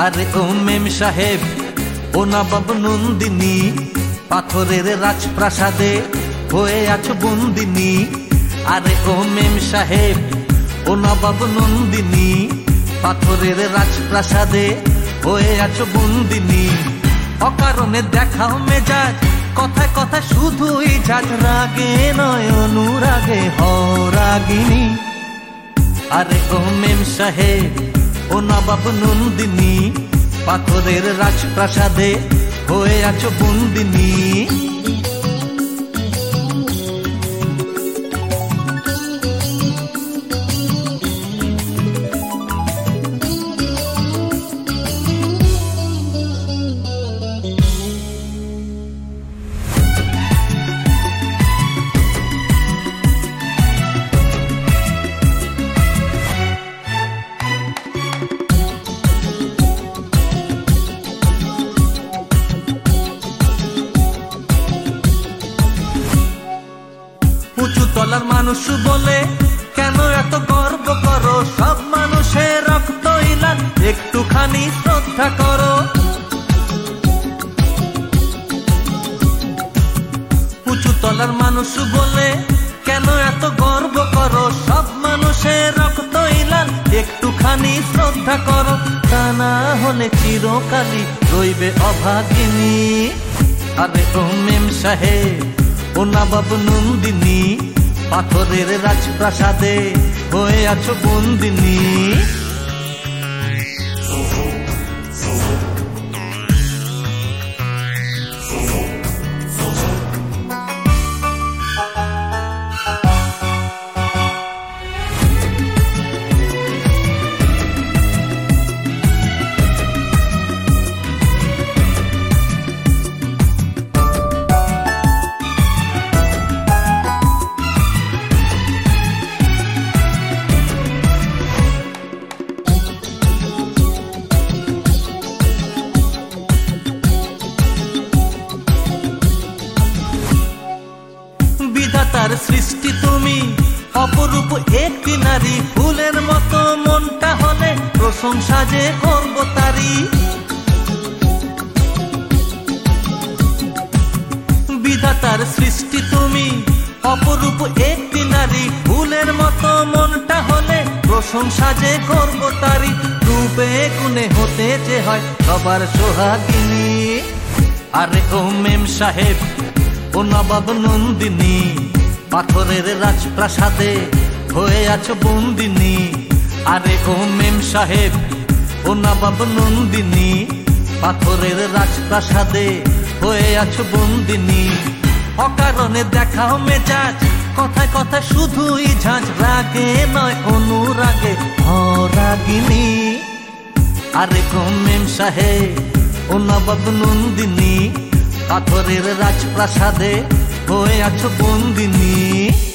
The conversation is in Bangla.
আরে ও মেম সাহেব, ও নবাব নন্দিনী, পাথরের রাজপ্রাসাদে হয়ে আছো বন্দিনী। আরে ও মেম সাহেব, ও নবাব নন্দিনী, পাথরের রাজপ্রাসাদে হয়ে আছো বন্দিনী। অকারণে দেখাও মেজাজ, কথায় কথায় শুধুই ঝাঁজ, রাগে নয় অনুরাগে হও রাগিনী। আরে ও মেম সাহেব, ও নবাব নন্দিনী, পাথরের রাজপ্রাসাদে হয়ে আছো বন্দিনী। উঁচু তলার মানুষ বলে কেন এত গর্ব করো, সব মানুষের রক্ত ইলান একটুখানি শ্রদ্ধা করো। উঁচু তলার মানুষ বলে কেন এত গর্ব করো, সব মানুষের রক্ত ইলান একটুখানি শ্রদ্ধা করো। তা না হলে চিরকালই রইবে অভাগিনী। আরে ও মেম সাহেব, ও নবাব নন্দিনী, পাথরের রাজপ্রাসাদে হয়ে আছো বন্দিনী। বিধাতার সৃষ্টি তুমি, অপরূপ একটি নারী, ফুলের মতো মনটা হলে প্রশংসা যে করব তারি। বিধাতার সৃষ্টি তুমি, অপরূপ একটি নারী, ফুলের মতো মনটা হলে প্রশংসা যে করব তারি। রূপে গুণে হতে যে হয় সবার সোহাগিনী। আরে ও মেম সাহেব, ও নবাব নন্দিনী, পাথরের রাজপ্রাসাদে হয়ে আছো বন্দিনী। আরে ও মেম সাহেব, ও নবাব নন্দিনী, পাথরের রাজপ্রাসাদে হয়ে আছো বন্দিনী। অকারণে দেখাও মেজাজ, কথায় কথায় শুধুই ঝাঁঝ, রাগে নয় অনুরাগে হও রাগিনী। আরে ও মেম সাহেব, ও নবাব নন্দিনী, পাথরের রাজপ্রাসাদে হয়ে আছো বন্দিনী।